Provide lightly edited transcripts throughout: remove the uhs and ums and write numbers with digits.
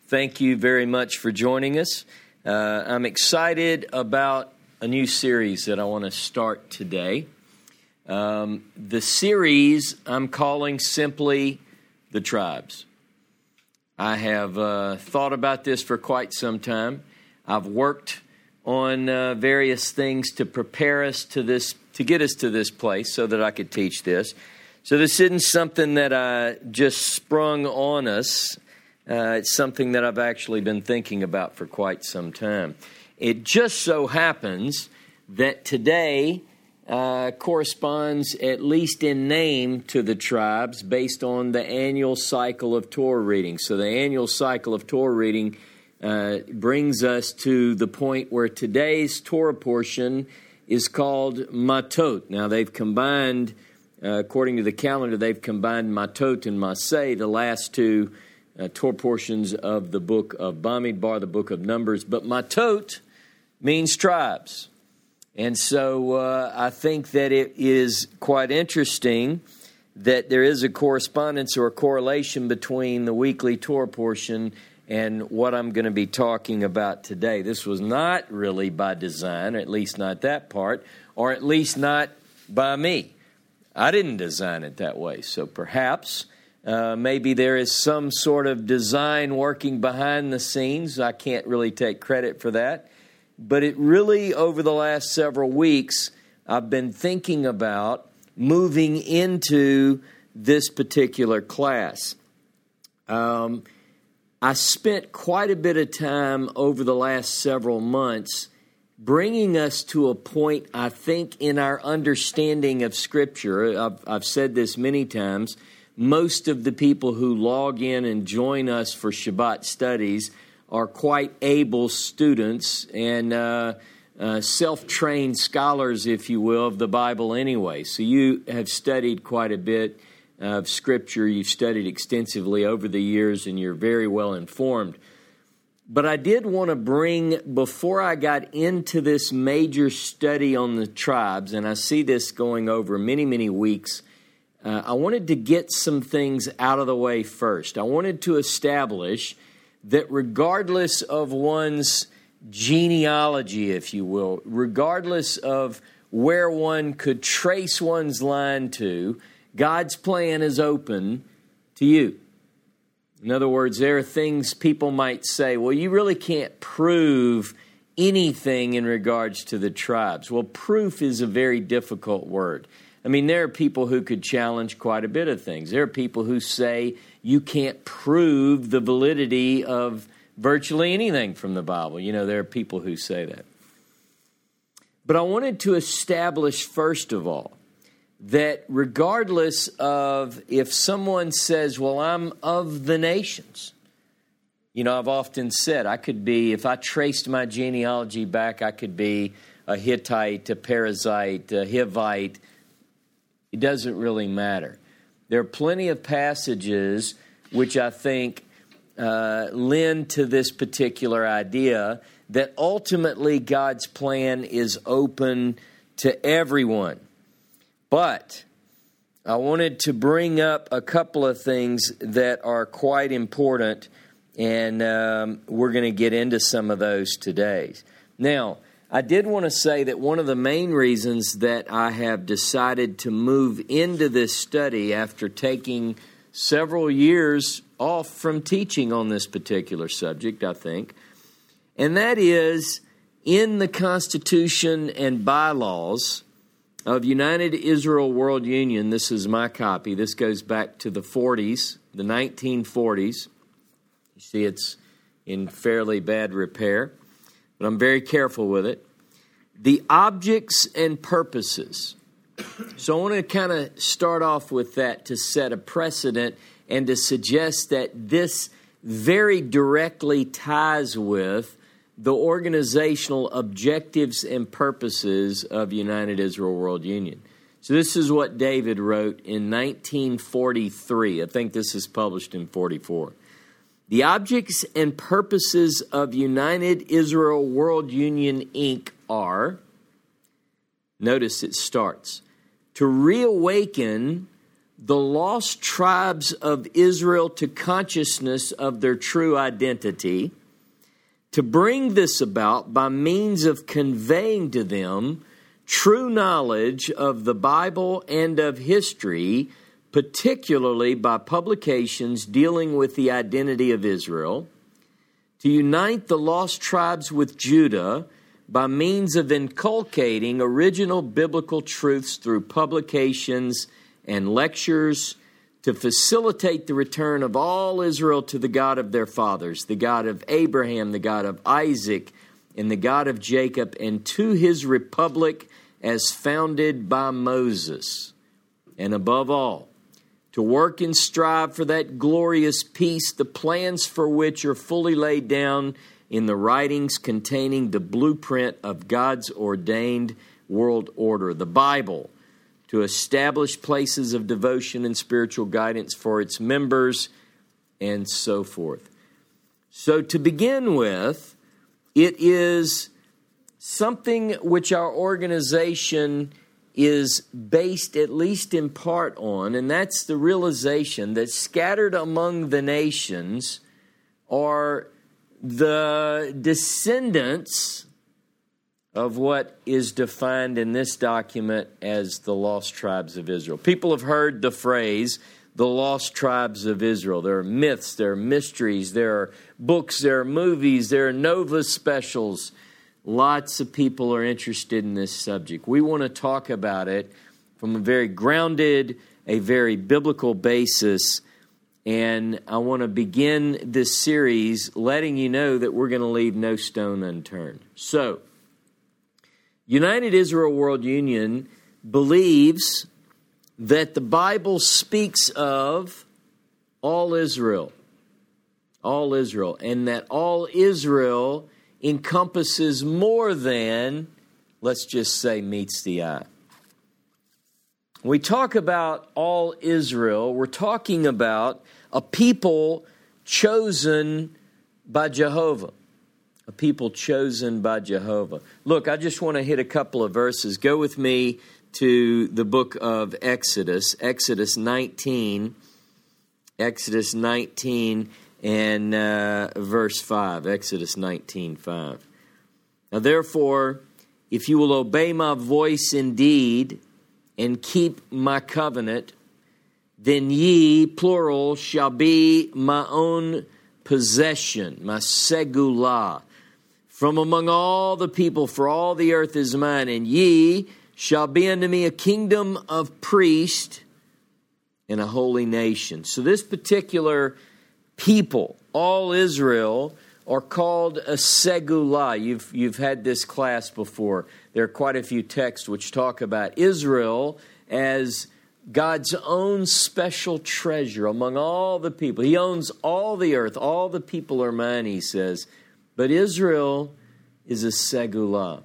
Thank you very much for joining us. I'm excited about a new series that I want to start today. The series I'm calling simply The Tribes. I have thought about this for quite some time. I've worked on various things to prepare us to this, to get us to this place so that I could teach this. So this isn't something that I just sprung on us. It's something that I've actually been thinking about for quite some time. It just so happens that today corresponds, at least in name, to the tribes based on the annual cycle of Torah reading. So the annual cycle of Torah reading brings us to the point where today's Torah portion is called Matot. Now they've combined, according to the calendar, they've combined Matot and Maseh, the last two Torah portions of the book of Bamidbar, the book of Numbers. But Matot means tribes. And so I think that it is quite interesting that there is a correspondence or a correlation between the weekly Torah portion and what I'm going to be talking about today. This was not really by design, or at least not that part, or at least not by me. I didn't design it that way. So perhaps maybe there is some sort of design working behind the scenes. I can't really take credit for that. But it really, over the last several weeks, I've been thinking about moving into this particular class. I spent quite a bit of time over the last several months bringing us to a point, I think, in our understanding of Scripture. I've said this many times. Most of the people who log in and join us for Shabbat studies are quite able students and self-trained scholars, if you will, of the Bible anyway. So you have studied quite a bit of Scripture. You've studied extensively over the years, and you're very well informed. But I did want to bring, before I got into this major study on the tribes, and I see this going over many, many weeks, I wanted to get some things out of the way first. I wanted to establish that regardless of one's genealogy, if you will, regardless of where one could trace one's line to, God's plan is open to you. In other words, there are things people might say, well, you really can't prove anything in regards to the tribes. Well, proof is a very difficult word. I mean, there are people who could challenge quite a bit of things. There are people who say you can't prove the validity of virtually anything from the Bible. You know, there are people who say that. But I wanted to establish, first of all, that regardless of if someone says, well, I'm of the nations. You know, I've often said I could be, if I traced my genealogy back, I could be a Hittite, a Perizzite, a Hivite. It doesn't really matter. There are plenty of passages which I think lend to this particular idea that ultimately God's plan is open to everyone. But I wanted to bring up a couple of things that are quite important, and we're going to get into some of those today. Now, I did want to say that one of the main reasons that I have decided to move into this study after taking several years off from teaching on this particular subject, I think, and that is in the Constitution and bylaws of United Israel World Union. This is my copy. This goes back to the 40s, the 1940s. You see it's in fairly bad repair, but I'm very careful with it. The objects and purposes. So I want to kind of start off with that to set a precedent and to suggest that this very directly ties with the organizational objectives and purposes of United Israel World Union. So this is what David wrote in 1943. I think this is published in 44. The objects and purposes of United Israel World Union, Inc. are, notice it starts, to reawaken the lost tribes of Israel to consciousness of their true identity, to bring this about by means of conveying to them true knowledge of the Bible and of history, particularly by publications dealing with the identity of Israel, to unite the lost tribes with Judah by means of inculcating original biblical truths through publications and lectures, to facilitate the return of all Israel to the God of their fathers, the God of Abraham, the God of Isaac, and the God of Jacob, and to his republic as founded by Moses. And above all, to work and strive for that glorious peace, the plans for which are fully laid down in the writings containing the blueprint of God's ordained world order, the Bible, to establish places of devotion and spiritual guidance for its members, and so forth. So to begin with, it is something which our organization is based at least in part on, and that's the realization that scattered among the nations are the descendants of what is defined in this document as the lost tribes of Israel. People have heard the phrase, the lost tribes of Israel. There are myths, there are mysteries, there are books, there are movies, there are Nova specials. Lots of people are interested in this subject. We want to talk about it from a very grounded, a very biblical basis. And I want to begin this series letting you know that we're going to leave no stone unturned. So, United Israel World Union believes that the Bible speaks of all Israel, and that all Israel encompasses more than, let's just say, meets the eye. When we talk about all Israel, we're talking about a people chosen by Jehovah. A people chosen by Jehovah. Look, I just want to hit a couple of verses. Go with me to the book of Exodus, Exodus 19 and verse 5, Exodus 19:5. Now therefore, if you will obey my voice indeed and keep my covenant, then ye, plural, shall be my own possession, my segulah, from among all the people, for all the earth is mine, and ye shall be unto me a kingdom of priests and a holy nation. So this particular people, all Israel, are called a segulah. You've had this class before. There are quite a few texts which talk about Israel as God's own special treasure among all the people. He owns all the earth. All the people are mine, he says. But Israel is a segulah,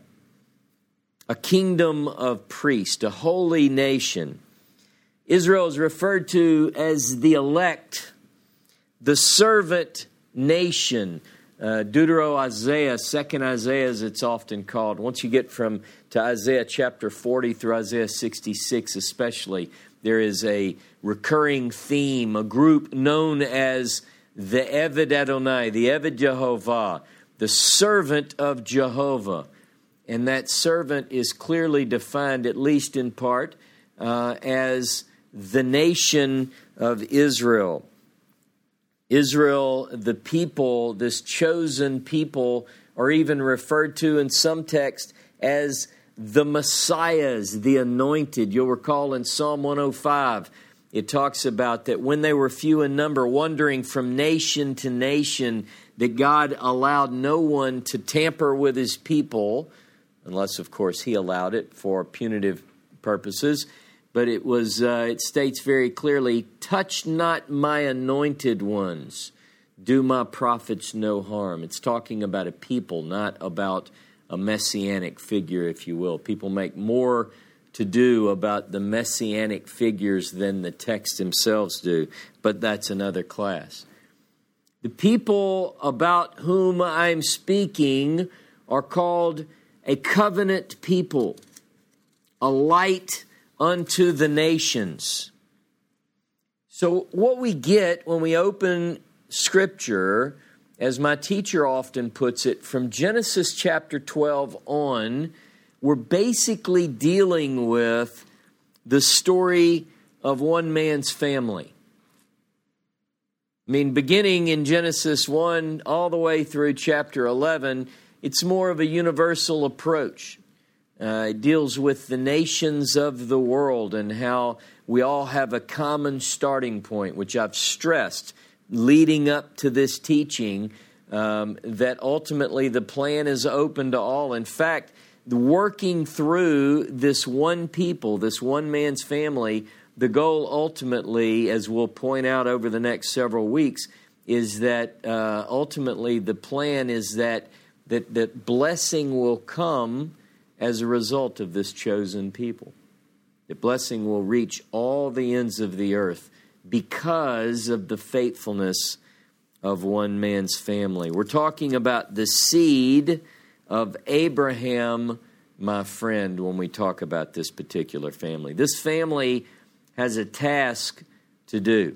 a kingdom of priests, a holy nation. Israel is referred to as the elect, the servant nation. Deutero-Isaiah, second Isaiah as it's often called. Once you get to Isaiah chapter 40 through Isaiah 66 especially, there is a recurring theme, a group known as the Eved Adonai, the Eved Jehovah, the servant of Jehovah. And that servant is clearly defined, at least in part, as the nation of Israel. Israel, the people, this chosen people, are even referred to in some texts as the Messiahs, the anointed. You'll recall in Psalm 105, it talks about that when they were few in number, wandering from nation to nation, that God allowed no one to tamper with his people, unless, of course, he allowed it for punitive purposes. But it states very clearly, touch not my anointed ones, do my prophets no harm. It's talking about a people, not about a messianic figure, if you will. People make more to do about the messianic figures than the text themselves do, but that's another class. The people about whom I'm speaking are called a covenant people, a light unto the nations. So what we get when we open Scripture, as my teacher often puts it, from Genesis chapter 12 on, we're basically dealing with the story of one man's family. I mean, beginning in Genesis 1 all the way through chapter 11, it's more of a universal approach. It deals with the nations of the world and how we all have a common starting point, which I've stressed leading up to this teaching, that ultimately the plan is open to all. In fact, working through this one people, this one man's family, the goal ultimately, as we'll point out over the next several weeks, is that ultimately the plan is that blessing will come as a result of this chosen people. The blessing will reach all the ends of the earth because of the faithfulness of one man's family. We're talking about the seed of Abraham, my friend, when we talk about this particular family. This family has a task to do,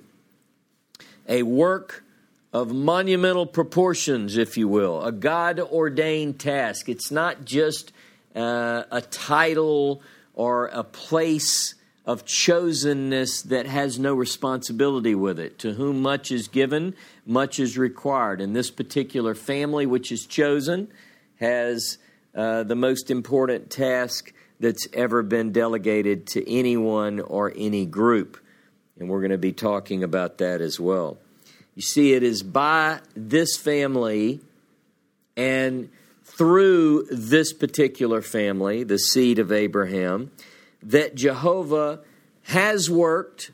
a work of monumental proportions, if you will, a God-ordained task. It's not just a title or a place of chosenness that has no responsibility with it. To whom much is given, much is required. And this particular family, which is chosen, has the most important task that's ever been delegated to anyone or any group. And we're going to be talking about that as well. You see, it is by this family and through this particular family, the seed of Abraham, that Jehovah has worked,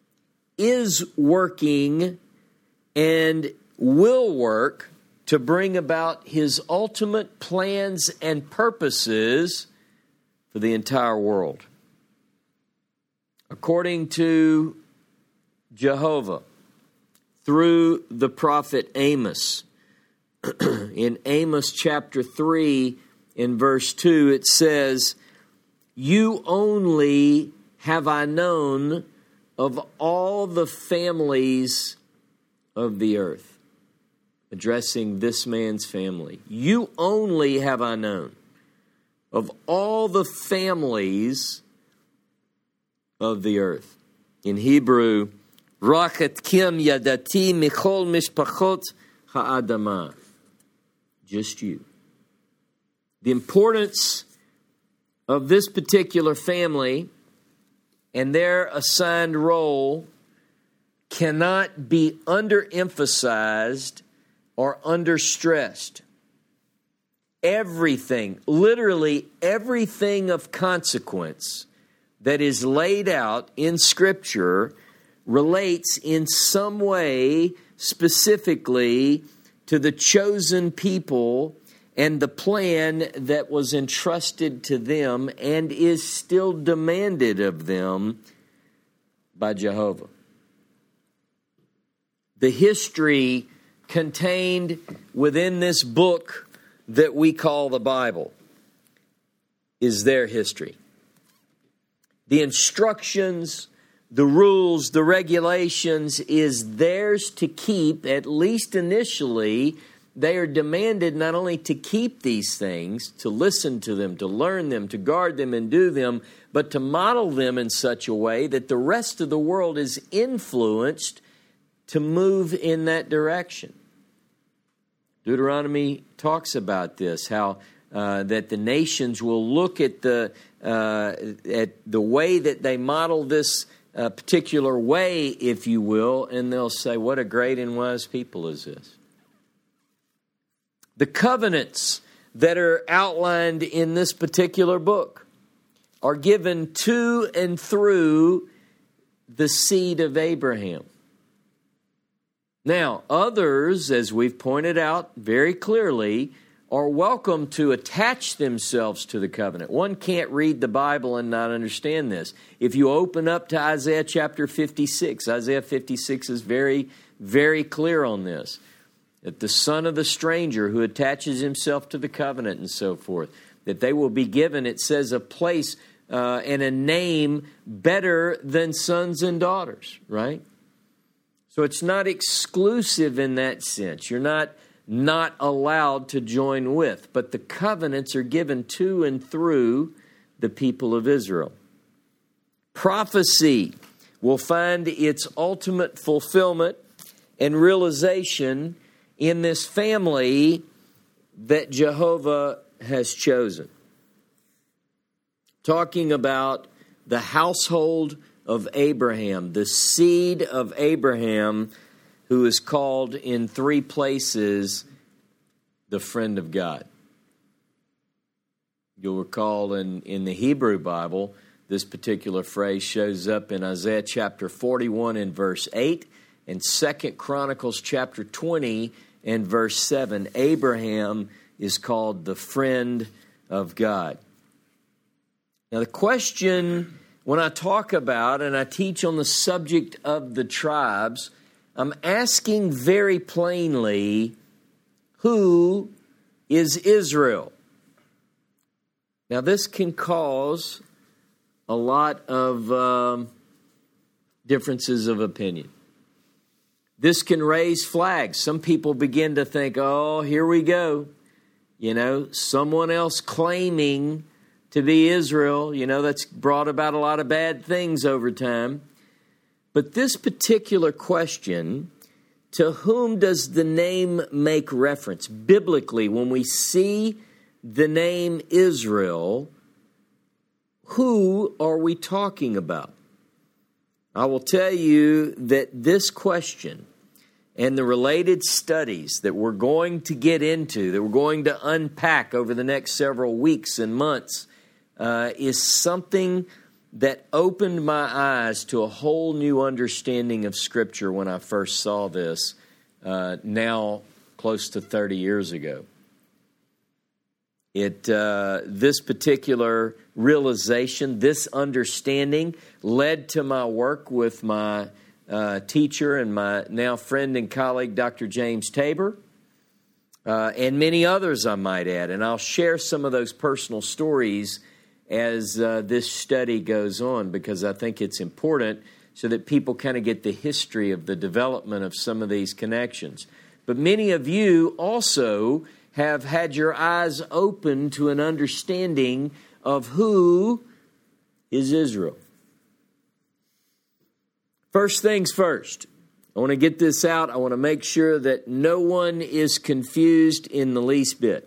is working, and will work to bring about his ultimate plans and purposes for the entire world. According to Jehovah, through the prophet Amos, in Amos chapter 3, in verse 2, it says, "You only have I known of all the families of the earth." Addressing this man's family. "You only have I known of all the families of the earth." In Hebrew, "Rachetkim yadati michol mishpachot ha'adamah." Just you. The importance of this particular family and their assigned role cannot be underemphasized or understressed. Everything, literally everything of consequence that is laid out in Scripture relates in some way specifically to the chosen people and the plan that was entrusted to them and is still demanded of them by Jehovah. The history contained within this book that we call the Bible is their history. The instructions, the rules, the regulations is theirs to keep, at least initially. They are demanded not only to keep these things, to listen to them, to learn them, to guard them and do them, but to model them in such a way that the rest of the world is influenced to move in that direction. Deuteronomy talks about this, how that the nations will look at the way that they model this particular way, if you will, and they'll say, "What a great and wise people is this." The covenants that are outlined in this particular book are given to and through the seed of Abraham. Now, others, as we've pointed out very clearly, are welcome to attach themselves to the covenant. One can't read the Bible and not understand this. If you open up to Isaiah chapter 56, Isaiah 56 is very, very clear on this. That the son of the stranger who attaches himself to the covenant and so forth, that they will be given, it says, a place and a name better than sons and daughters, right? So it's not exclusive in that sense. You're not allowed to join with, but the covenants are given to and through the people of Israel. Prophecy will find its ultimate fulfillment and realization in this family that Jehovah has chosen. Talking about the household of Abraham, the seed of Abraham, who is called in 3 places the friend of God. You'll recall in the Hebrew Bible, this particular phrase shows up in Isaiah chapter 41 and verse 8 and 2 Chronicles chapter 20 and verse 7. Abraham is called the friend of God. Now the question, when I talk about and I teach on the subject of the tribes, I'm asking very plainly, who is Israel? Now this can cause a lot of differences of opinion. This can raise flags. Some people begin to think, oh, here we go. Someone else claiming to be Israel. That's brought about a lot of bad things over time. But this particular question, to whom does the name make reference? Biblically, when we see the name Israel, who are we talking about? I will tell you that this question and the related studies that we're going to get into, that we're going to unpack over the next several weeks and months, is something that opened my eyes to a whole new understanding of Scripture when I first saw this, now close to 30 years ago. This particular realization, this understanding, led to my work with my teacher and my now friend and colleague, Dr. James Tabor, and many others, I might add. And I'll share some of those personal stories as this study goes on, because I think it's important so that people kind of get the history of the development of some of these connections. But many of you also have had your eyes open to an understanding of who is Israel. First things first, I want to get this out. I want to make sure that no one is confused in the least bit.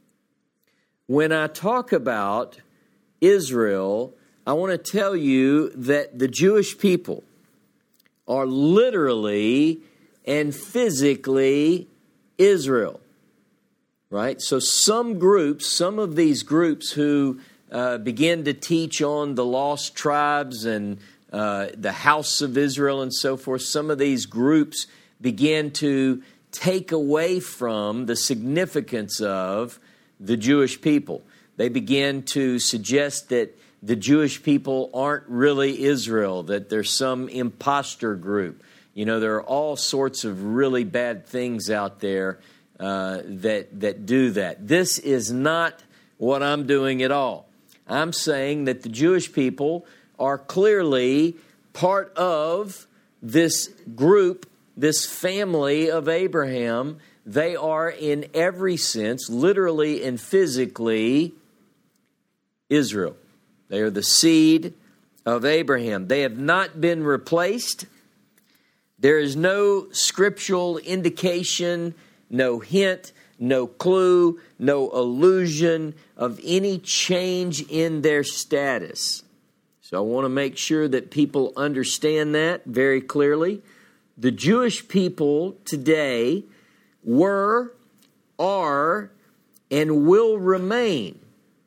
When I talk about Israel, I want to tell you that the Jewish people are literally and physically Israel. Right? So some of these groups who begin to teach on the lost tribes and the house of Israel and so forth, some of these groups begin to take away from the significance of the Jewish people. They begin to suggest that the Jewish people aren't really Israel, that there's some imposter group. There are all sorts of really bad things out there that do that. This is not what I'm doing at all. I'm saying that the Jewish people are clearly part of this group, this family of Abraham. They are in every sense, literally and physically, Israel. They are the seed of Abraham. They have not been replaced. There is no scriptural indication, no hint, no clue, no allusion of any change in their status. So I want to make sure that people understand that very clearly. The Jewish people today were, are, and will remain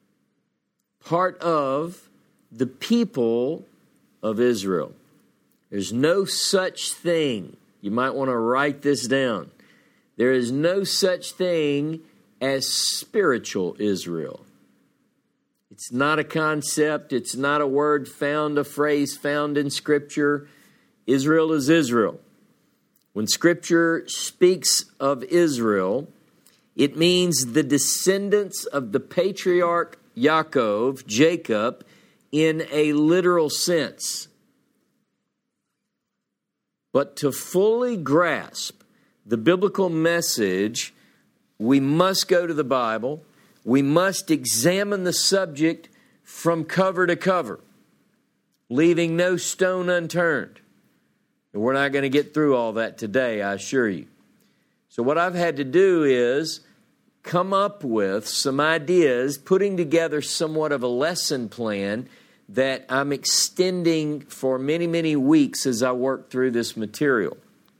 part of the people of Israel. There's no such thing. You might want to write this down. There is no such thing as spiritual Israel. It's not a concept. It's not a word found, a phrase found in Scripture. Israel is Israel. When Scripture speaks of Israel, it means the descendants of the patriarch Yaakov, Jacob, in a literal sense. But to fully grasp the biblical message, we must go to the Bible. We must examine the subject from cover to cover, leaving no stone unturned. And we're not going to get through all that today, I assure you. So what I've had to do is come up with some ideas, putting together somewhat of a lesson plan that I'm extending for many, many weeks as I work through this material.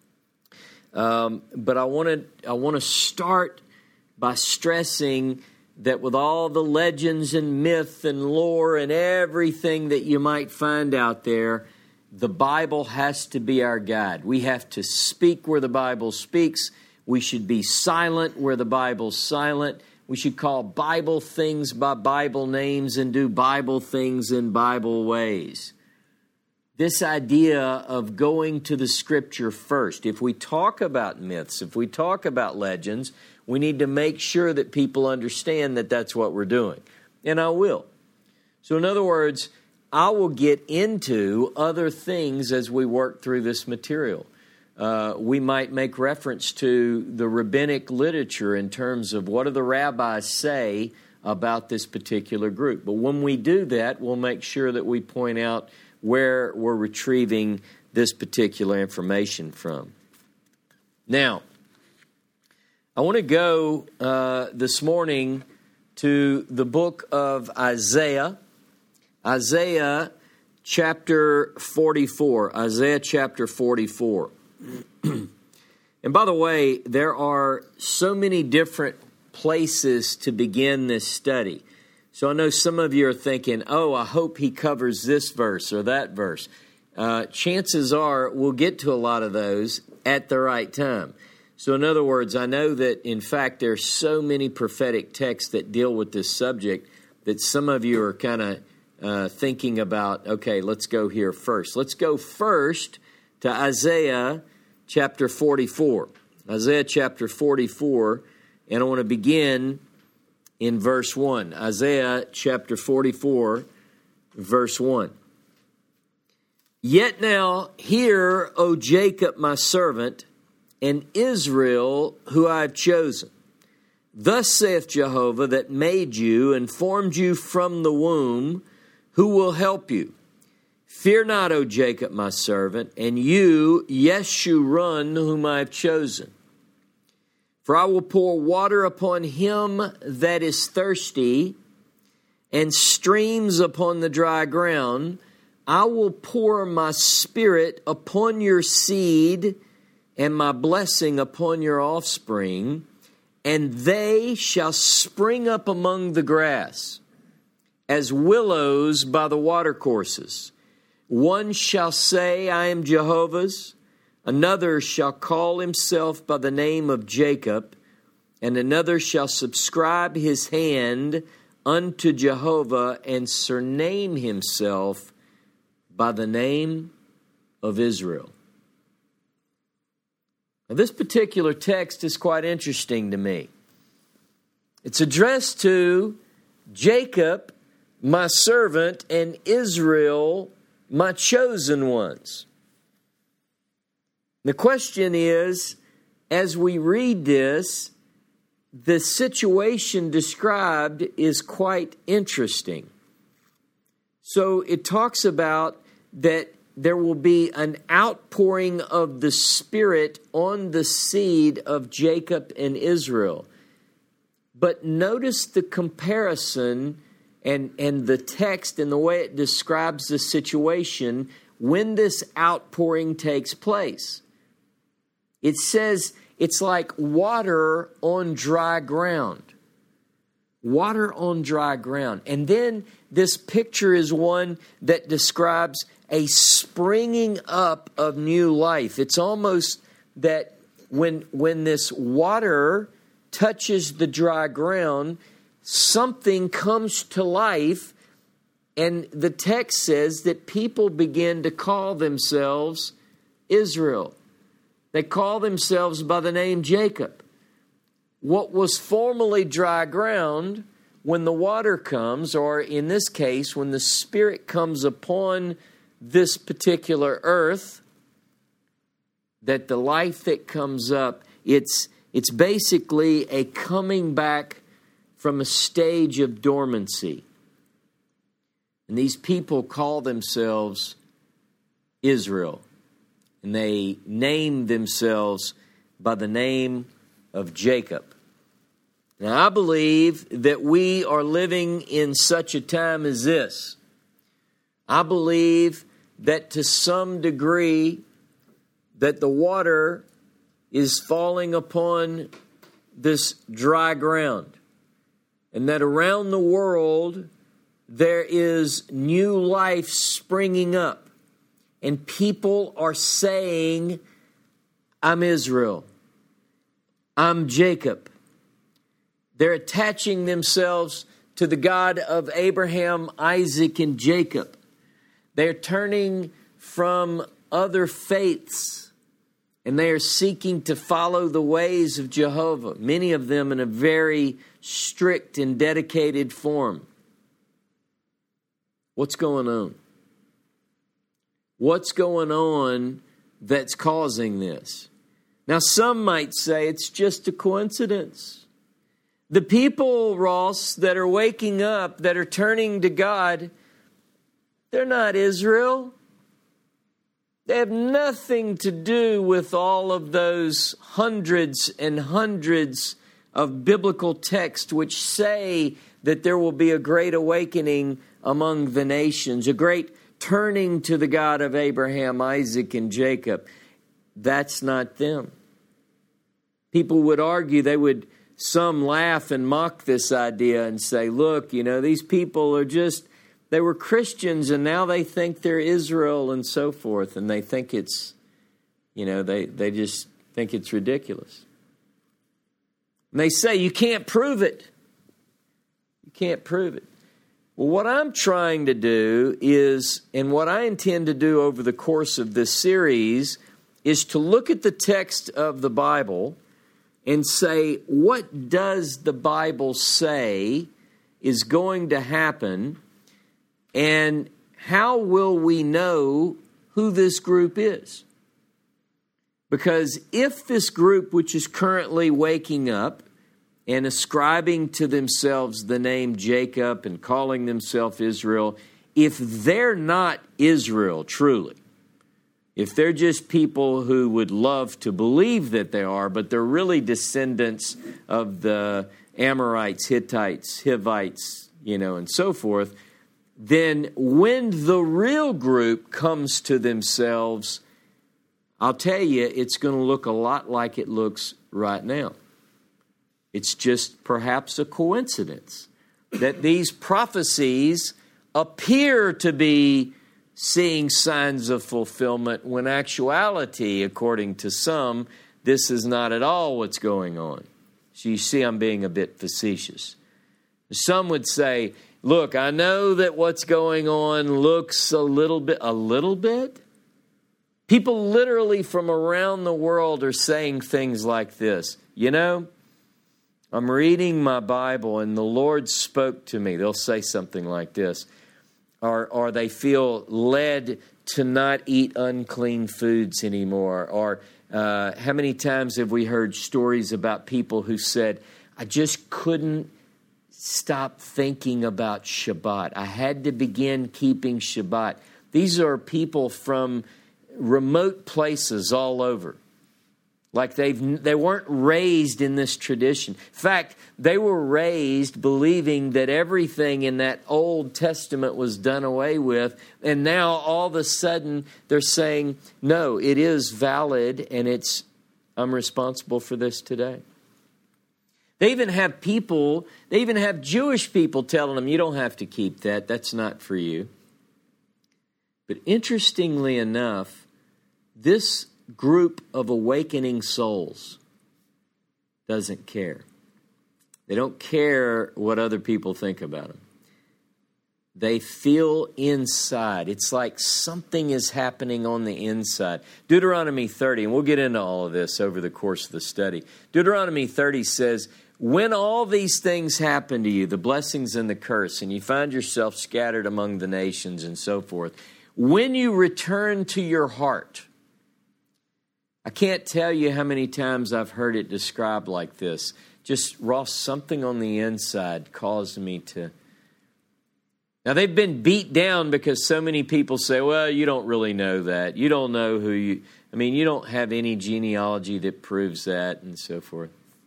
But I want to start by stressing that with all the legends and myth and lore and everything that you might find out there, the Bible has to be our guide. We have to speak where the Bible speaks. We should be silent where the Bible's silent. We should call Bible things by Bible names and do Bible things in Bible ways. This idea of going to the Scripture first. If we talk about myths, if we talk about legends, we need to make sure that people understand that that's what we're doing. And I will. So in other words, I will get into other things as we work through this material. We might make reference to the rabbinic literature in terms of what do the rabbis say about this particular group. But when we do that, we'll make sure that we point out where we're retrieving this particular information from. Now, I want to go this morning to the book of Isaiah. Isaiah chapter 44. Isaiah chapter 44. And by the way, there are so many different places to begin this study. So I know some of you are thinking, oh, I hope he covers this verse or that verse. Chances are we'll get to a lot of those at the right time. So in other words, I know that, in fact, there's so many prophetic texts that deal with this subject that some of you are kind of thinking about, okay, let's go here first. Let's go first to Isaiah chapter 44. Isaiah chapter 44, and I want to begin in verse 1. Isaiah chapter 44, verse 1. Yet now hear, O Jacob, my servant, and Israel, who I have chosen. Thus saith Jehovah, that made you and formed you from the womb, who will help you. Fear not, O Jacob, my servant, and you, Yeshurun, whom I have chosen. For I will pour water upon him that is thirsty, and streams upon the dry ground. I will pour my spirit upon your seed, and my blessing upon your offspring, and they shall spring up among the grass, as willows by the watercourses. One shall say, I am Jehovah's. Another shall call himself by the name of Jacob, and another shall subscribe his hand unto Jehovah, and surname himself by the name of Israel. Now, this particular text is quite interesting to me. It's addressed to Jacob, my servant, and Israel, my chosen ones. The question is, as we read this, the situation described is quite interesting. So it talks about that there will be an outpouring of the Spirit on the seed of Jacob and Israel. But notice the comparison and the text and the way it describes the situation when this outpouring takes place. It says it's like water on dry ground. Water on dry ground. And then this picture is one that describes a springing up of new life. It's almost that when this water touches the dry ground, something comes to life, and the text says that people begin to call themselves Israel. They call themselves by the name Jacob. What was formerly dry ground, when the water comes, or in this case, when the Spirit comes upon this particular earth, that the life that comes up, it's basically a coming back from a stage of dormancy. And these people call themselves Israel. And they name themselves by the name of Jacob. Now, I believe that we are living in such a time as this. I believe that to some degree that the water is falling upon this dry ground. And that around the world there is new life springing up. And people are saying, I'm Israel. I'm Jacob. They're attaching themselves to the God of Abraham, Isaac, and Jacob. They're turning from other faiths, and they are seeking to follow the ways of Jehovah, many of them in a very strict and dedicated form. What's going on? What's going on that's causing this? Now, some might say it's just a coincidence. The people, Ross, that are waking up, that are turning to God, they're not Israel. They have nothing to do with all of those hundreds and hundreds of biblical texts which say that there will be a great awakening among the nations, a great turning to the God of Abraham, Isaac, and Jacob. That's not them. People would argue, some laugh and mock this idea and say, look, these people are they were Christians and now they think they're Israel and so forth. And they think it's, they just think it's ridiculous. And they say, you can't prove it. You can't prove it. Well, what I'm trying to do is, and what I intend to do over the course of this series, is to look at the text of the Bible and say, what does the Bible say is going to happen, and how will we know who this group is? Because if this group, which is currently waking up and ascribing to themselves the name Jacob and calling themselves Israel, if they're not Israel truly, if they're just people who would love to believe that they are, but they're really descendants of the Amorites, Hittites, Hivites, and so forth, then when the real group comes to themselves, I'll tell you, it's going to look a lot like it looks right now. It's just perhaps a coincidence that these prophecies appear to be seeing signs of fulfillment when actuality, according to some, this is not at all what's going on. So you see, I'm being a bit facetious. Some would say, look, I know that what's going on looks a little bit? People literally from around the world are saying things like this. I'm reading my Bible and the Lord spoke to me. They'll say something like this. Or they feel led to not eat unclean foods anymore. Or how many times have we heard stories about people who said, I just couldn't stop thinking about Shabbat. I had to begin keeping Shabbat. These are people from remote places all over. Like they weren't raised in this tradition. In fact, they were raised believing that everything in that Old Testament was done away with. And now all of a sudden they're saying, no, it is valid and I'm responsible for this today. They even have Jewish people telling them, you don't have to keep that. That's not for you. But interestingly enough, this group of awakening souls doesn't care. They don't care what other people think about them. They feel inside. It's like something is happening on the inside. Deuteronomy 30, and we'll get into all of this over the course of the study. Deuteronomy 30 says, when all these things happen to you, the blessings and the curse, and you find yourself scattered among the nations and so forth, when you return to your heart, I can't tell you how many times I've heard it described like this. Just, Ross, something on the inside caused me to... Now, they've been beat down because so many people say, well, you don't really know that. You don't know who you... I mean, you don't have any genealogy that proves that, and so forth.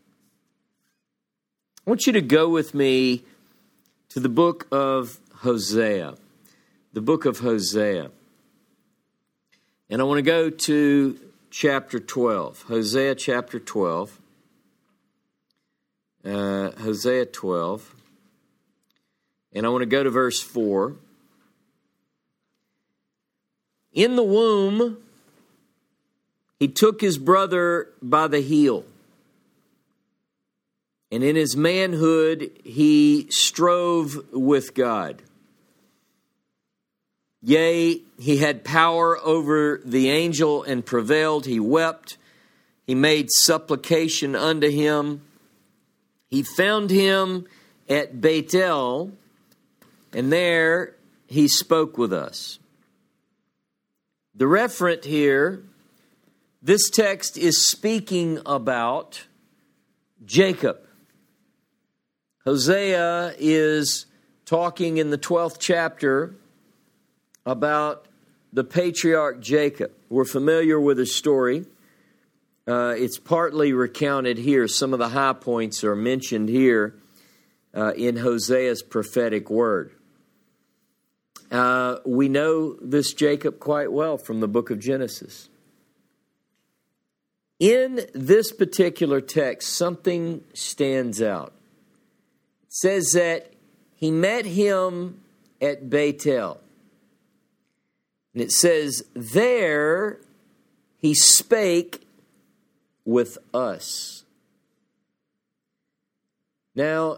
I want you to go with me to the book of Hosea. The book of Hosea. And I want to go to chapter 12. Hosea chapter 12. Hosea 12. And I want to go to verse 4. In the womb, he took his brother by the heel. And in his manhood, he strove with God. Yea, he had power over the angel and prevailed. He wept. He made supplication unto him. He found him at Bethel, and there he spoke with us. The referent here, this text is speaking about Jacob. Hosea is talking in the 12th chapter about the patriarch Jacob. We're familiar with his story. It's partly recounted here. Some of the high points are mentioned here in Hosea's prophetic word. We know this Jacob quite well from the book of Genesis. In this particular text, something stands out. It says that he met him at Bethel. And it says, there he spake with us. Now,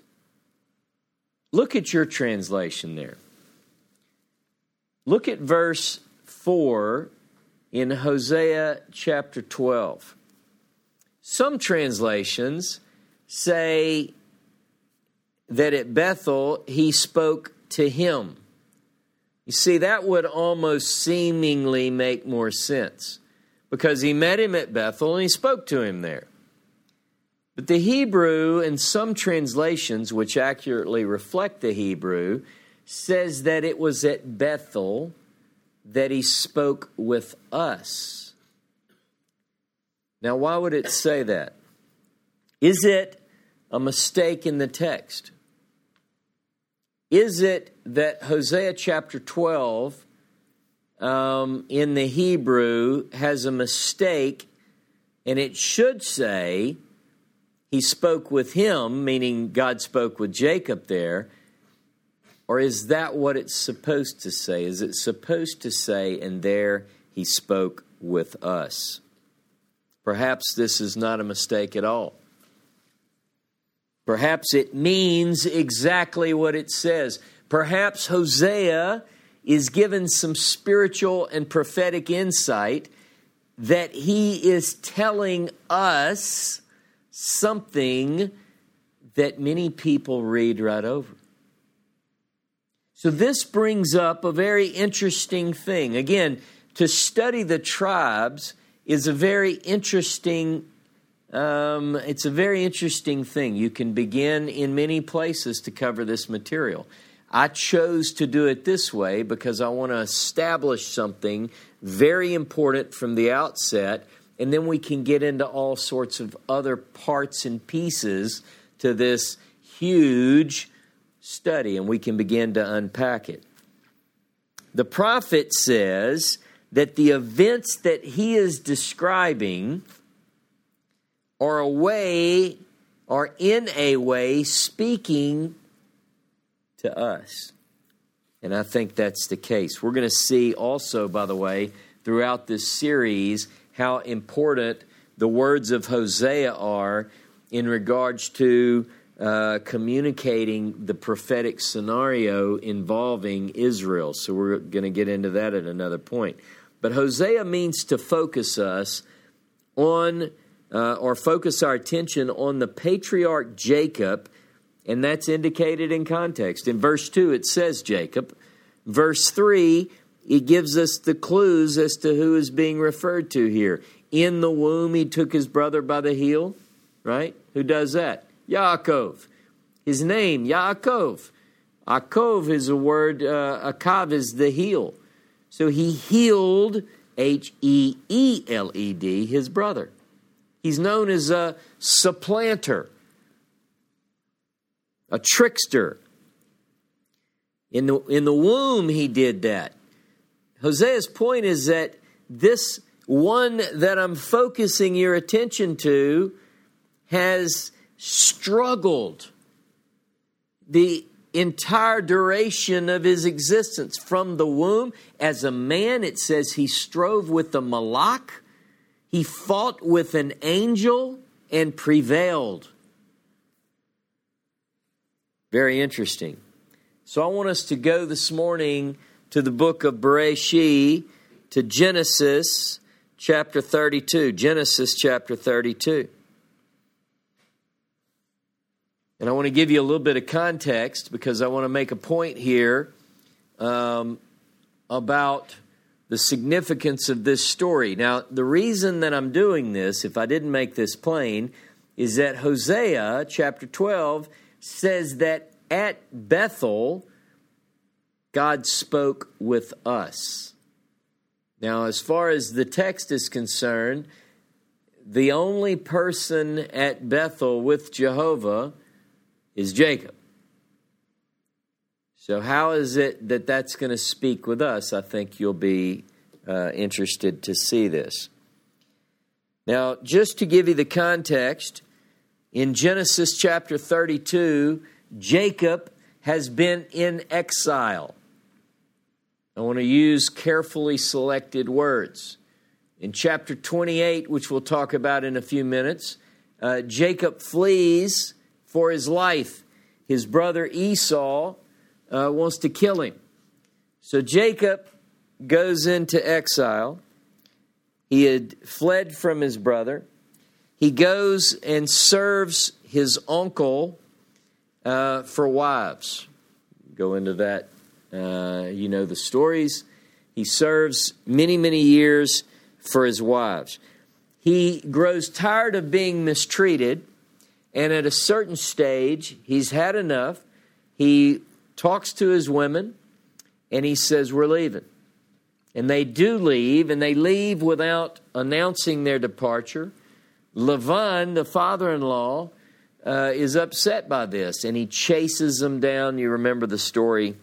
look at your translation there. Look at verse 4 in Hosea chapter 12. Some translations say that at Bethel he spoke to him. You see, that would almost seemingly make more sense because he met him at Bethel and he spoke to him there. But the Hebrew, in some translations, which accurately reflect the Hebrew, says that it was at Bethel that he spoke with us. Now, why would it say that? Is it a mistake in the text? Is it that Hosea chapter 12 in the Hebrew has a mistake and it should say he spoke with him, meaning God spoke with Jacob there? Or is that what it's supposed to say? Is it supposed to say, and there he spoke with us? Perhaps this is not a mistake at all. Perhaps it means exactly what it says. Perhaps Hosea is given some spiritual and prophetic insight that he is telling us something that many people read right over. So this brings up a very interesting thing. Again, to study the tribes is a very interesting it's a very interesting thing. You can begin in many places to cover this material. I chose to do it this way because I want to establish something very important from the outset, and then we can get into all sorts of other parts and pieces to this huge study, and we can begin to unpack it. The prophet says that the events that he is describing are in a way speaking to us. And I think that's the case. We're going to see also, by the way, throughout this series, how important the words of Hosea are in regards to communicating the prophetic scenario involving Israel. So we're going to get into that at another point. But Hosea means to focus us on or focus our attention on the patriarch Jacob, and that's indicated in context. In verse 2, it says Jacob. Verse 3, it gives us the clues as to who is being referred to here. in the womb he took his brother by the heel, right? Who does that? Yaakov. His name, Yaakov. Akov is a word, akav is the heel. So he healed, Heeled, his brother. He's known as a supplanter, a trickster. In the womb he did that. Hosea's point is that this one that I'm focusing your attention to has struggled the entire duration of his existence. From the womb, as a man, it says he strove with the Malach. He fought with an angel and prevailed. Very interesting. So I want us to go this morning to the book of Bereshit, to Genesis chapter 32. Genesis chapter 32. And I want to give you a little bit of context because I want to make a point here about the significance of this story. Now, the reason that I'm doing this, if I didn't make this plain, is that Hosea chapter 12 says that at Bethel, God spoke with us. Now, as far as the text is concerned, the only person at Bethel with Jehovah is Jacob. So how is it that that's going to speak with us? I think you'll be interested to see this. Now, just to give you the context, in Genesis chapter 32, Jacob has been in exile. I want to use carefully selected words. In chapter 28, which we'll talk about in a few minutes, Jacob flees for his life. His brother Esau wants to kill him. So Jacob goes into exile. He had fled from his brother. He goes and serves his uncle for wives. Go into that. You know the stories. He serves many, many years for his wives. He grows tired of being mistreated. And at a certain stage, he's had enough. He talks to his women, and he says, we're leaving. And they do leave, and they leave without announcing their departure. Lavan, the father-in-law, is upset by this, and he chases them down. You remember the story.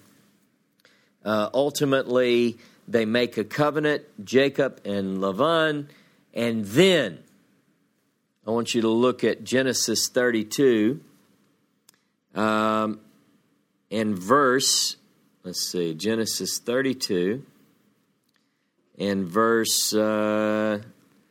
Ultimately, they make a covenant, Jacob and Lavan, and then I want you to look at Genesis 32 and Genesis 32 and verse 2.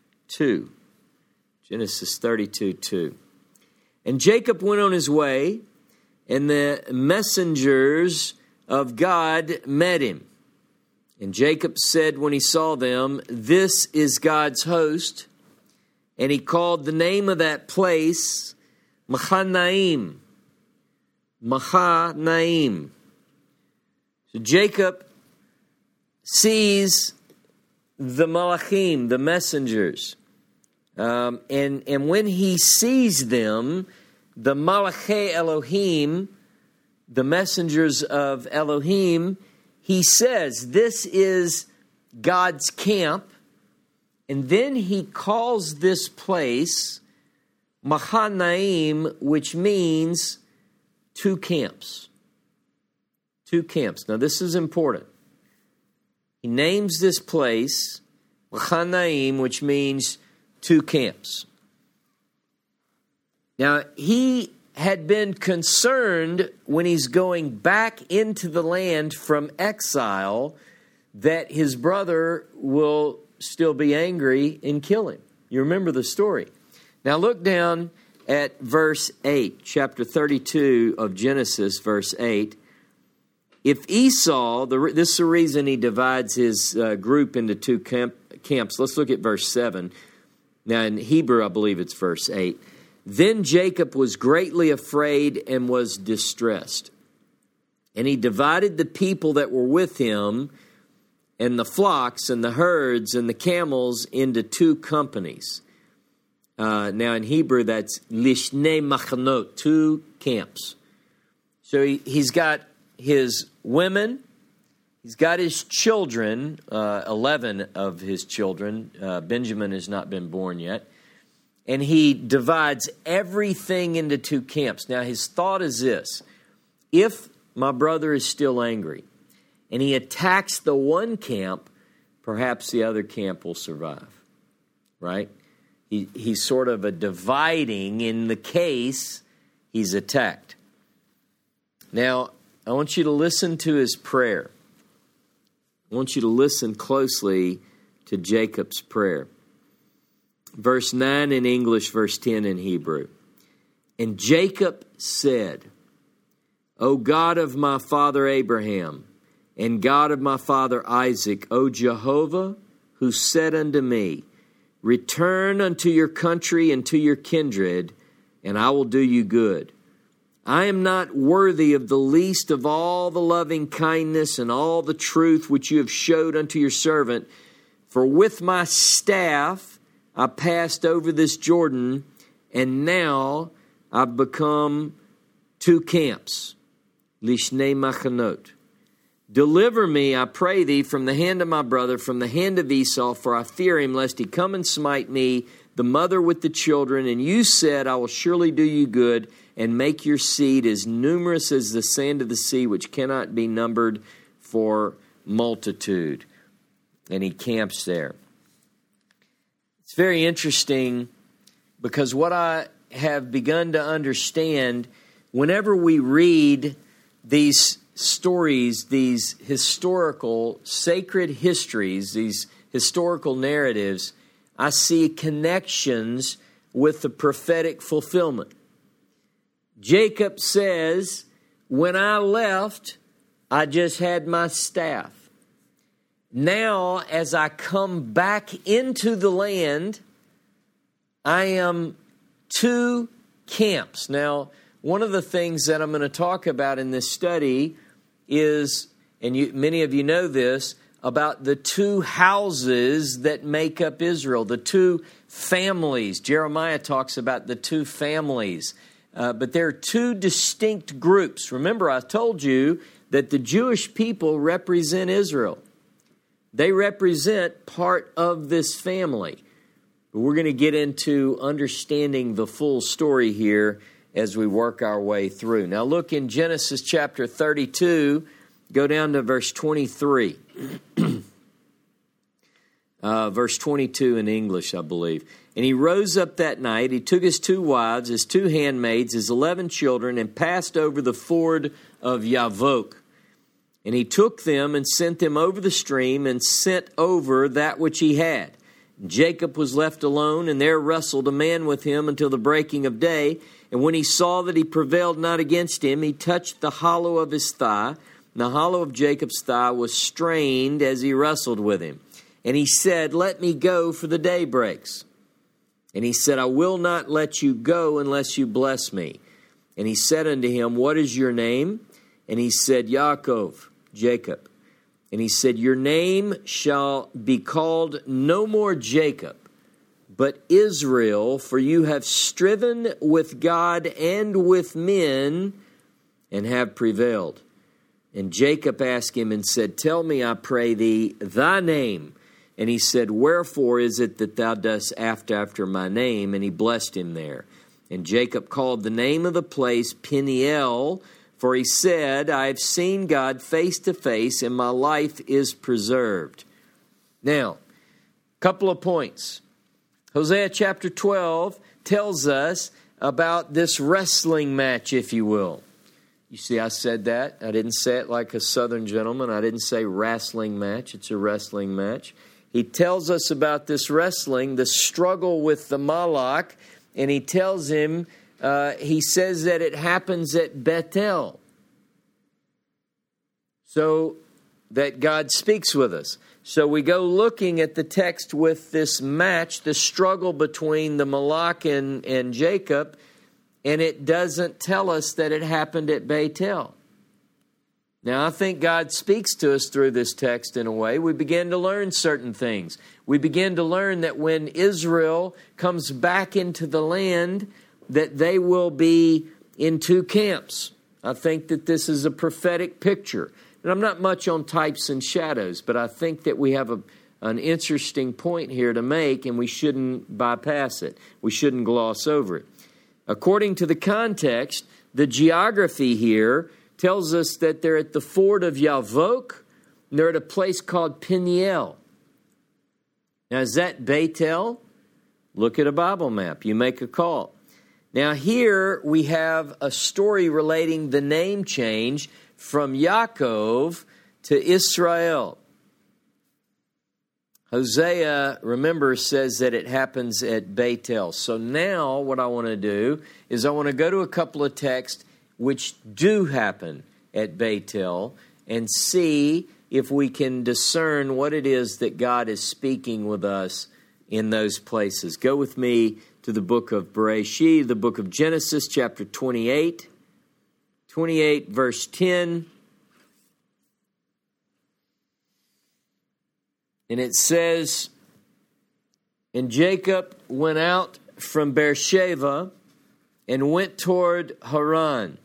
Genesis 32, 2. And Jacob went on his way, and the messengers of God met him. And Jacob said when he saw them, this is God's host. And he called the name of that place Mahanaim. Mahanaim. So Jacob sees the Malachim, the messengers. And when he sees them, the Malachi Elohim, the messengers of Elohim, he says, this is God's camp. And then he calls this place Mahanaim, which means two camps. Two camps. Now, this is important. He names this place Mahanaim, which means two camps. Now, he had been concerned when he's going back into the land from exile that his brother will still be angry and kill him. You remember the story. Now look down at verse 8, chapter 32 of Genesis, verse 8. If Esau, this is the reason he divides his group into two camps. Let's look at verse 7. Now in Hebrew, I believe it's verse 8. Then Jacob was greatly afraid and was distressed. And he divided the people that were with him and the flocks and the herds and the camels into 2 companies. Now in Hebrew, that's lishnei machanot, 2 camps. So he's got his women, he's got his children, 11 of his children. Benjamin has not been born yet. And he divides everything into 2 camps. Now his thought is this: if my brother is still angry and he attacks the one camp, perhaps the other camp will survive, right? He's sort of a dividing in the case he's attacked. Now, I want you to listen to his prayer. I want you to listen closely to Jacob's prayer. Verse 9 in English, verse 10 in Hebrew. And Jacob said, O God of my father Abraham, and God of my father Isaac, O Jehovah, who said unto me, Return unto your country and to your kindred, and I will do you good. I am not worthy of the least of all the loving kindness and all the truth which you have showed unto your servant, for with my staff I passed over this Jordan, and now I've become 2 camps. Lishnei machanot. Deliver me, I pray thee, from the hand of my brother, from the hand of Esau, for I fear him, lest he come and smite me, the mother with the children. And you said, I will surely do you good, and make your seed as numerous as the sand of the sea, which cannot be numbered for multitude. And he camps there. It's very interesting, because what I have begun to understand, whenever we read these stories, these historical, sacred histories, these historical narratives, I see connections with the prophetic fulfillment. Jacob says, when I left, I just had my staff. Now, as I come back into the land, I am 2 camps. Now, one of the things that I'm going to talk about in this study is, and many of you know this, about the 2 houses that make up Israel, the 2 families. Jeremiah talks about the 2 families. But there are 2 distinct groups. Remember, I told you that the Jewish people represent Israel. They represent part of this family. But we're going to get into understanding the full story here as we work our way through. Now look in Genesis chapter 32, go down to verse 23. Verse 22 in English, I believe. And he rose up that night, he took his 2 wives, his 2 handmaids, his 11 children, and passed over the ford of Yavok. And he took them and sent them over the stream and sent over that which he had. Jacob was left alone, and there wrestled a man with him until the breaking of day. And when he saw that he prevailed not against him, he touched the hollow of his thigh. And the hollow of Jacob's thigh was strained as he wrestled with him. And he said, Let me go, for the day breaks. And he said, I will not let you go unless you bless me. And he said unto him, What is your name? And he said, Yaakov, Jacob. And he said, Your name shall be called no more Jacob, but Israel, for you have striven with God and with men, and have prevailed. And Jacob asked him and said, Tell me, I pray thee, thy name. And he said, Wherefore is it that thou dost after my name? And he blessed him there. And Jacob called the name of the place Peniel, for he said, I have seen God face to face, and my life is preserved. Now, a couple of points. Hosea chapter 12 tells us about this wrestling match, if you will. You see, I said that. I didn't say it like a southern gentleman. I didn't say wrestling match. It's a wrestling match. He tells us about this wrestling, the struggle with the Malach, and he tells him, he says that it happens at Bethel. So that God speaks with us. So we go looking at the text with this match, the struggle between the Malach and Jacob, and it doesn't tell us that it happened at Bethel. Now, I think God speaks to us through this text in a way. We begin to learn certain things. We begin to learn that when Israel comes back into the land, that they will be in two camps. I think that this is a prophetic picture. And I'm not much on types and shadows, but I think that we have an interesting point here to make, and we shouldn't bypass it. We shouldn't gloss over it. According to the context, the geography here tells us that they're at the ford of Yavok, and they're at a place called Peniel. Now, is that Bethel? Look at a Bible map. You make a call. Now, here we have a story relating the name change from Yaakov to Israel. Hosea, remember, says that it happens at Bethel. So now what I want to do is I want to go to a couple of texts which do happen at Bethel and see if we can discern what it is that God is speaking with us in those places. Go with me to the book of Bereshit, the book of Genesis, chapter 28, verse 10. And it says, "And Jacob went out from Beersheba and went toward Haran.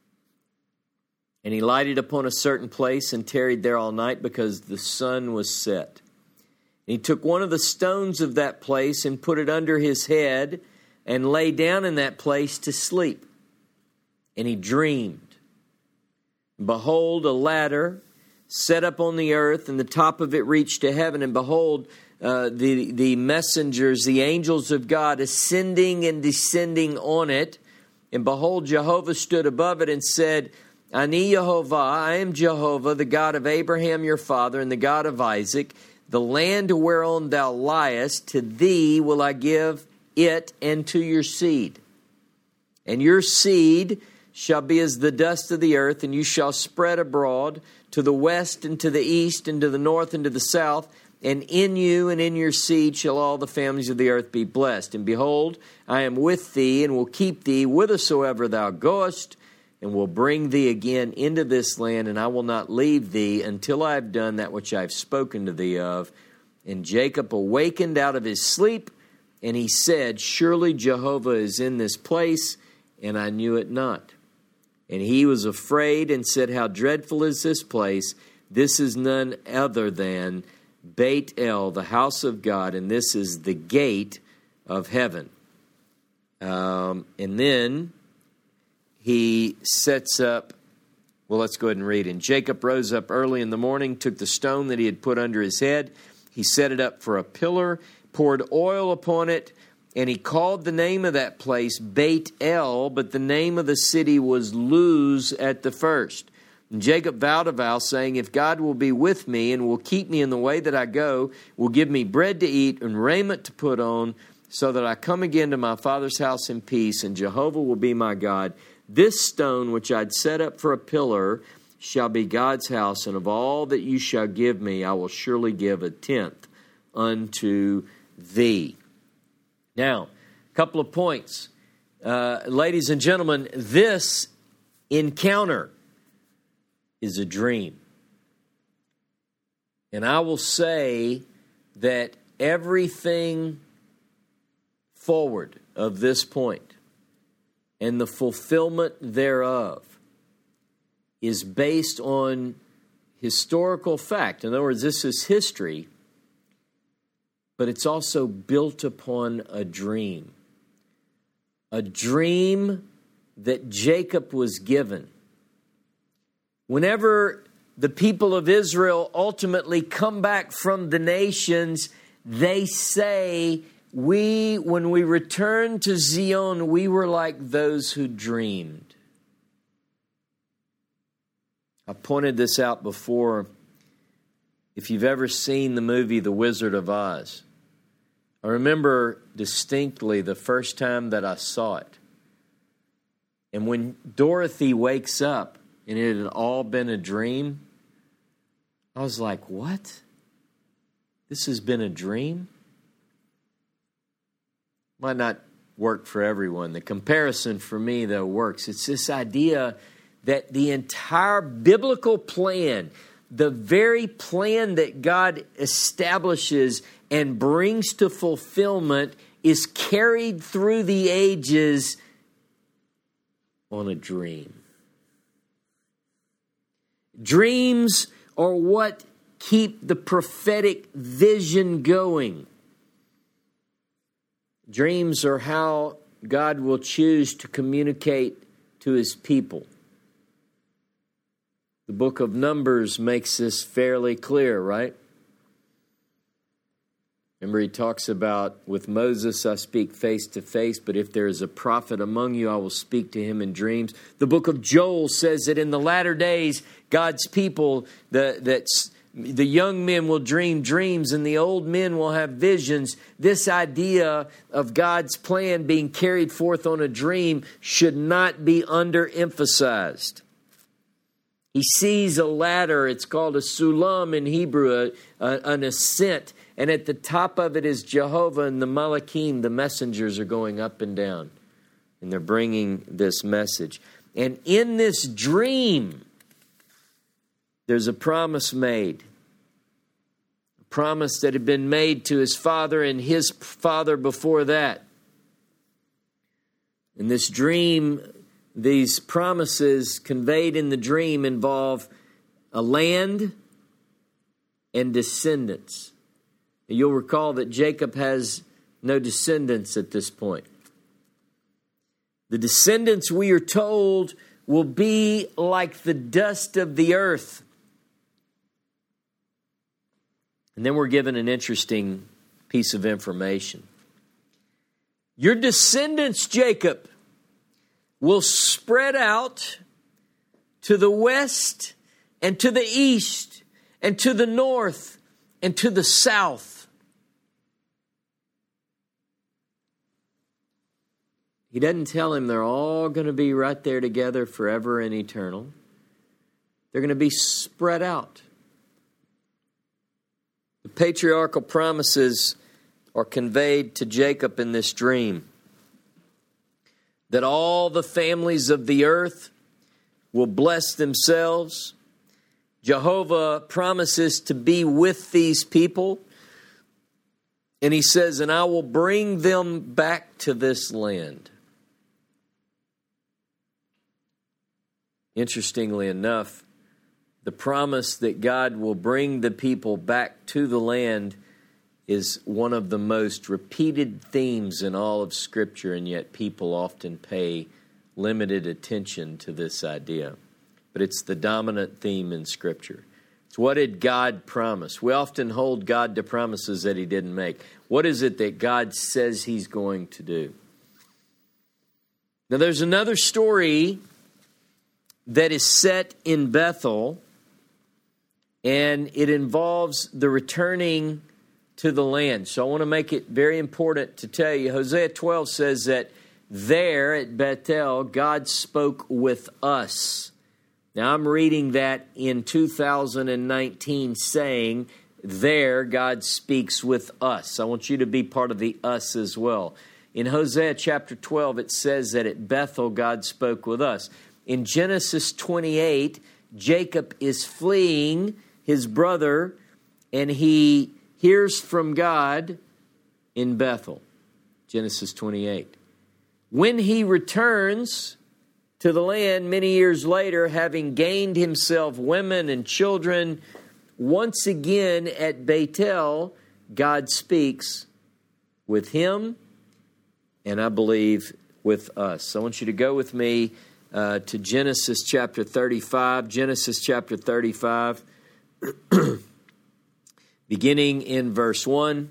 And he lighted upon a certain place and tarried there all night because the sun was set. And he took one of the stones of that place and put it under his head and lay down in that place to sleep. And he dreamed. Behold, a ladder set up on the earth, and the top of it reached to heaven. And behold, the messengers, the angels of God, ascending and descending on it. And behold, Jehovah stood above it and said, Ani Yehovah, I am Jehovah, the God of Abraham your father, and the God of Isaac. The land whereon thou liest, to thee will I give it, and to your seed. And your seed shall be as the dust of the earth, and you shall spread abroad to the west and to the east and to the north and to the south. And in you and in your seed shall all the families of the earth be blessed. And behold, I am with thee, and will keep thee whithersoever thou goest, and will bring thee again into this land, and I will not leave thee until I have done that which I have spoken to thee of. And Jacob awakened out of his sleep, and he said, Surely Jehovah is in this place, and I knew it not. And he was afraid and said, How dreadful is this place! This is none other than Beit El, the house of God, and this is the gate of heaven. And then he sets up, well, let's go ahead and read. And Jacob rose up early in the morning, took the stone that he had put under his head. He set it up for a pillar, poured oil upon it, and he called the name of that place Beit El, but the name of the city was Luz at the first. And Jacob vowed a vow, saying, If God will be with me and will keep me in the way that I go, will give me bread to eat and raiment to put on, so that I come again to my father's house in peace, and Jehovah will be my God. This stone which I'd set up for a pillar shall be God's house, and of all that you shall give me, I will surely give a tenth unto thee. Now, a couple of points. Ladies and gentlemen, this encounter is a dream. And I will say that everything forward of this point and the fulfillment thereof is based on historical fact. In other words, this is history, but it's also built upon a dream. A dream that Jacob was given. Whenever the people of Israel ultimately come back from the nations, they say, when we returned to Zion, we were like those who dreamed. I pointed this out before. If you've ever seen the movie The Wizard of Oz, I remember distinctly the first time that I saw it. And when Dorothy wakes up and it had all been a dream, I was like, what? This has been a dream? Might not work for everyone. The comparison for me, though, works. It's this idea that the entire biblical plan, the very plan that God establishes and brings to fulfillment, is carried through the ages on a dream. Dreams are what keep the prophetic vision going. Dreams are how God will choose to communicate to His people. The book of Numbers makes this fairly clear, right? Remember, he talks about, with Moses I speak face to face, but if there is a prophet among you, I will speak to him in dreams. The book of Joel says that in the latter days, God's people, the young men will dream dreams and the old men will have visions. This idea of God's plan being carried forth on a dream should not be underemphasized. He sees a ladder. It's called a sulam in Hebrew, an ascent. And at the top of it is Jehovah and the Malachim, the messengers, are going up and down. And they're bringing this message. And in this dream, there's a promise made. A promise that had been made to his father and his father before that. In this dream, these promises conveyed in the dream involve a land and descendants. You'll recall that Jacob has no descendants at this point. The descendants, we are told, will be like the dust of the earth. And then we're given an interesting piece of information. Your descendants, Jacob, will spread out to the west and to the east and to the north and to the south. He doesn't tell him they're all going to be right there together forever and eternal. They're going to be spread out. The patriarchal promises are conveyed to Jacob in this dream. That all the families of the earth will bless themselves. Jehovah promises to be with these people. And he says, and I will bring them back to this land. Interestingly enough, the promise that God will bring the people back to the land is one of the most repeated themes in all of Scripture, and yet people often pay limited attention to this idea. But it's the dominant theme in Scripture. It's what did God promise? We often hold God to promises that He didn't make. What is it that God says He's going to do? Now there's another story that is set in Bethel, and it involves the returning to the land. So I want to make it very important to tell you, Hosea 12 says that there at Bethel, God spoke with us. Now I'm reading that in 2019 saying, there God speaks with us. I want you to be part of the us as well. In Hosea chapter 12, it says that at Bethel, God spoke with us. In Genesis 28, Jacob is fleeing his brother, and he hears from God in Bethel. Genesis 28. When he returns to the land many years later, having gained himself women and children, once again at Bethel, God speaks with him, and I believe with us. I want you to go with me to Genesis chapter 35. Genesis chapter 35, beginning in verse 1.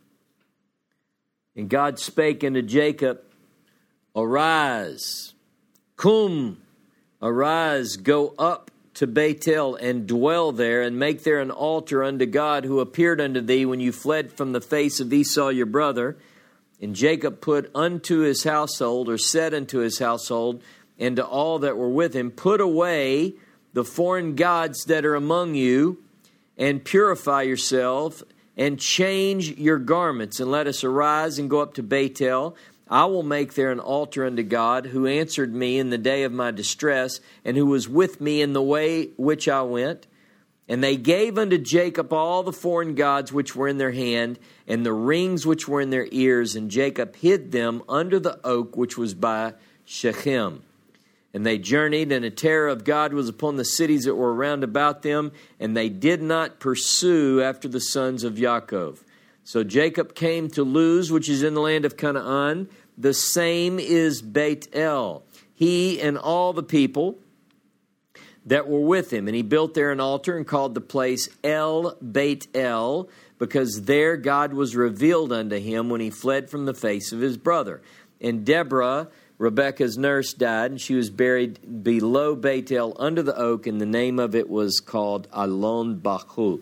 And God spake unto Jacob, Arise, cum, arise, go up to Bethel and dwell there, and make there an altar unto God who appeared unto thee when you fled from the face of Esau your brother. And Jacob put unto his household, or said unto his household, and to all that were with him, put away the foreign gods that are among you, and purify yourself, and change your garments, and let us arise and go up to Bethel. I will make there an altar unto God, who answered me in the day of my distress, and who was with me in the way which I went. And they gave unto Jacob all the foreign gods which were in their hand, and the rings which were in their ears, and Jacob hid them under the oak which was by Shechem. And they journeyed, and a terror of God was upon the cities that were round about them, and they did not pursue after the sons of Yaakov. So Jacob came to Luz, which is in the land of Canaan. The same is Beit El. He and all the people that were with him. And he built there an altar and called the place El Beit El, because there God was revealed unto him when he fled from the face of his brother. And Deborah, Rebekah's nurse, died, and she was buried below Beit El under the oak, and the name of it was called Alon Bachut.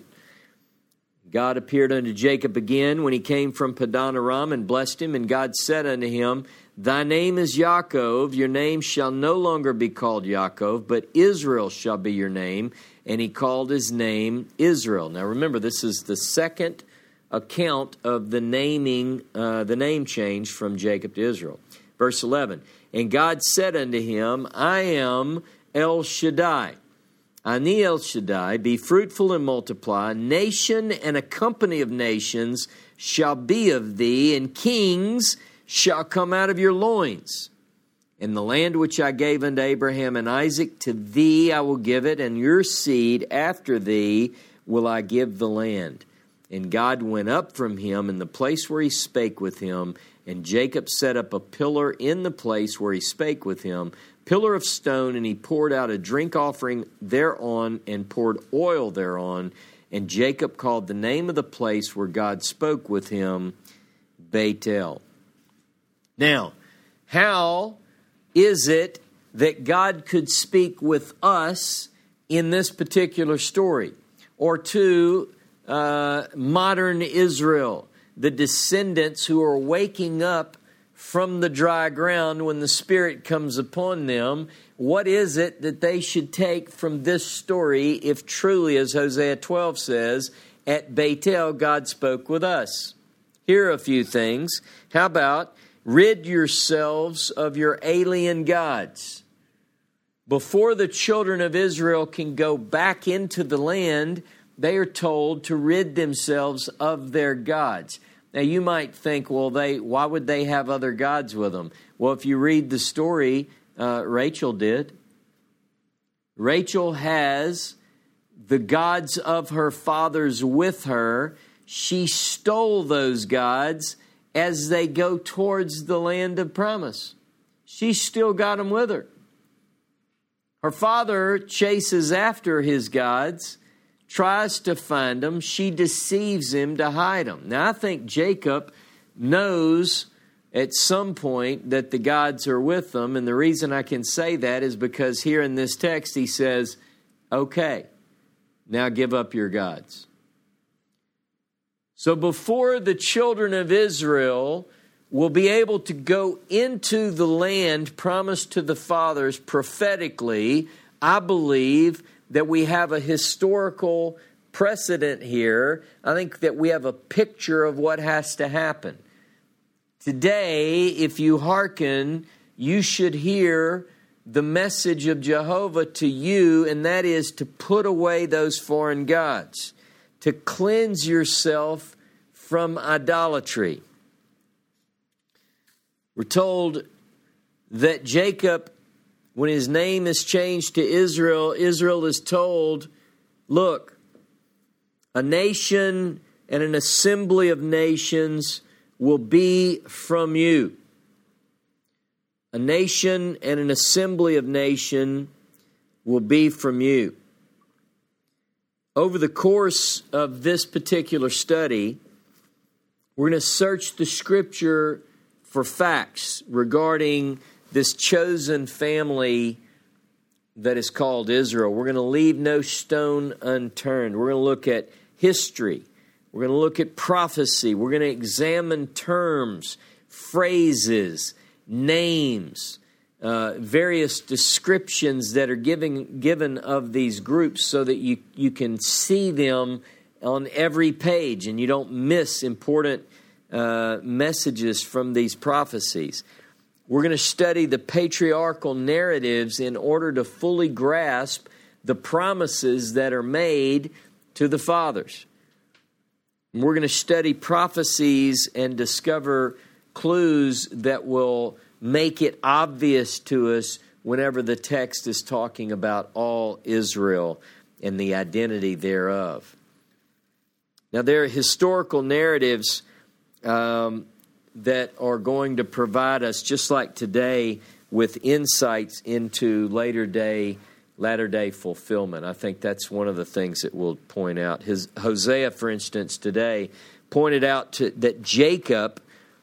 God appeared unto Jacob again when he came from Padan Aram and blessed him, and God said unto him, Thy name is Yaakov, your name shall no longer be called Yaakov, but Israel shall be your name. And he called his name Israel. Now remember, this is the second account of the name change from Jacob to Israel. Verse 11, And God said unto him, I am El Shaddai. Ani El Shaddai, be fruitful and multiply. Nation and a company of nations shall be of thee, and kings shall come out of your loins. And the land which I gave unto Abraham and Isaac, to thee I will give it, and your seed after thee will I give the land. And God went up from him in the place where he spake with him, and Jacob set up a pillar in the place where he spake with him, pillar of stone, and he poured out a drink offering thereon, and poured oil thereon. And Jacob called the name of the place where God spoke with him, Beit El. Now, how is it that God could speak with us in this particular story? Or to modern Israel, the descendants who are waking up from the dry ground when the Spirit comes upon them? What is it that they should take from this story if truly, as Hosea 12 says, at Beit El God spoke with us? Here are a few things. How about rid yourselves of your alien gods? Before the children of Israel can go back into the land, they are told to rid themselves of their gods. Now you might think, well, why would they have other gods with them? Well, if you read the story, Rachel did. Rachel has the gods of her fathers with her. She stole those gods as they go towards the land of promise. She still got them with her. Her father chases after his gods, tries to find them. She deceives him to hide them. Now, I think Jacob knows at some point that the gods are with them. And the reason I can say that is because here in this text he says, okay, now give up your gods. So before the children of Israel will be able to go into the land promised to the fathers prophetically, I believe that we have a historical precedent here. I think that we have a picture of what has to happen. Today, if you hearken, you should hear the message of Jehovah to you, and that is to put away those foreign gods, to cleanse yourself from idolatry. We're told that Jacob, when his name is changed to Israel, Israel is told, look, a nation and an assembly of nations will be from you. A nation and an assembly of nation will be from you. Over the course of this particular study, we're going to search the Scripture for facts regarding this chosen family that is called Israel. We're going to leave no stone unturned. We're going to look at history. We're going to look at prophecy. We're going to examine terms, phrases, names, various descriptions that are given of these groups so that you can see them on every page and you don't miss important messages from these prophecies. We're going to study the patriarchal narratives in order to fully grasp the promises that are made to the fathers. And we're going to study prophecies and discover clues that will make it obvious to us whenever the text is talking about all Israel and the identity thereof. Now, there are historical narratives that are going to provide us, just like today, with insights into latter day fulfillment. I think that's one of the things that we'll point out. Hosea, for instance, today pointed out that Jacob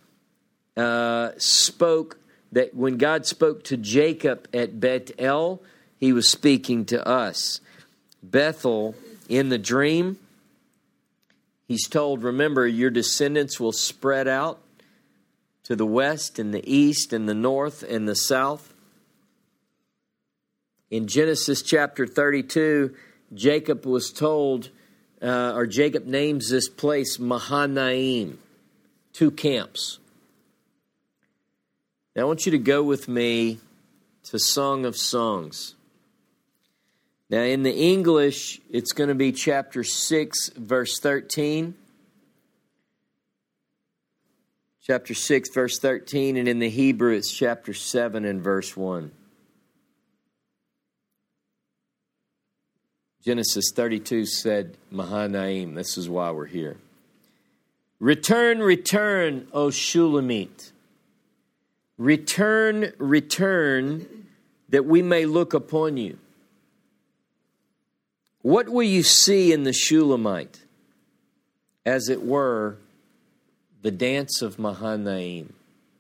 spoke, that when God spoke to Jacob at Bethel, he was speaking to us. Bethel, in the dream, he's told, remember, your descendants will spread out to the west and the east and the north and the south. In Genesis chapter 32, Jacob was told, Jacob names this place Mahanaim, 2 camps. Now I want you to go with me to Song of Songs. Now in the English, it's going to be chapter 6, verse 13. Chapter 6, verse 13, and in the Hebrew, it's chapter 7 and verse 1. Genesis 32 said, Mahanaim. This is why we're here. Return, return, O Shulamite. Return, return, that we may look upon you. What will you see in the Shulamite? As it were, the dance of Mahanaim.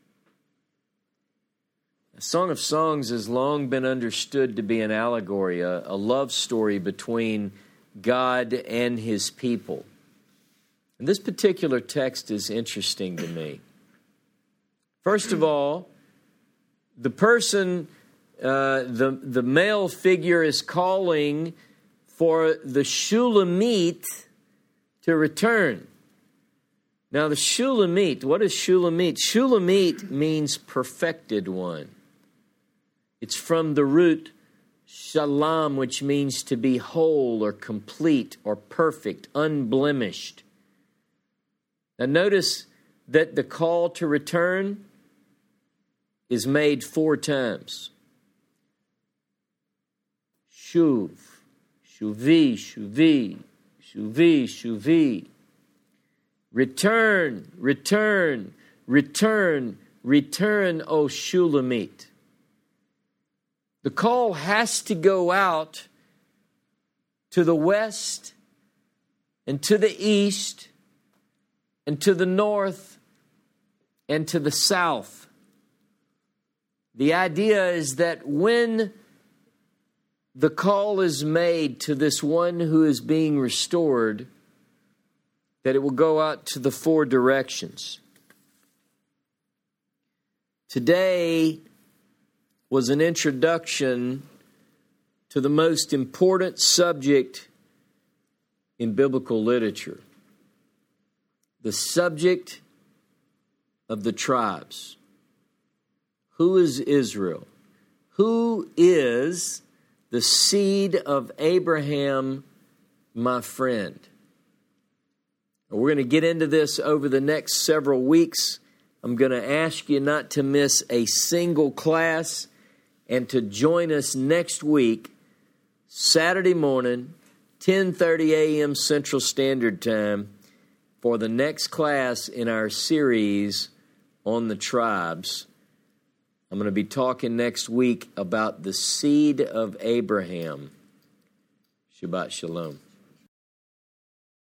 The Song of Songs has long been understood to be an allegory, a love story between God and His people. And this particular text is interesting to me. First of all, the person, the male figure is calling for the Shulamite to return. Now, the Shulamite, what is Shulamite? Shulamite means perfected one. It's from the root shalom, which means to be whole or complete or perfect, unblemished. Now, notice that the call to return is made 4 times. Shuv, shuvi, shuvi, shuvi, shuvi. Return, return, return, return, O Shulamite. The call has to go out to the west and to the east and to the north and to the south. The idea is that when the call is made to this one who is being restored, that it will go out to the 4 directions. Today was an introduction to the most important subject in biblical literature, the subject of the tribes. Who is Israel? Who is the seed of Abraham, my friend? We're going to get into this over the next several weeks. I'm going to ask you not to miss a single class and to join us next week, Saturday morning, 10:30 a.m. Central Standard Time, for the next class in our series on the tribes. I'm going to be talking next week about the seed of Abraham. Shabbat Shalom.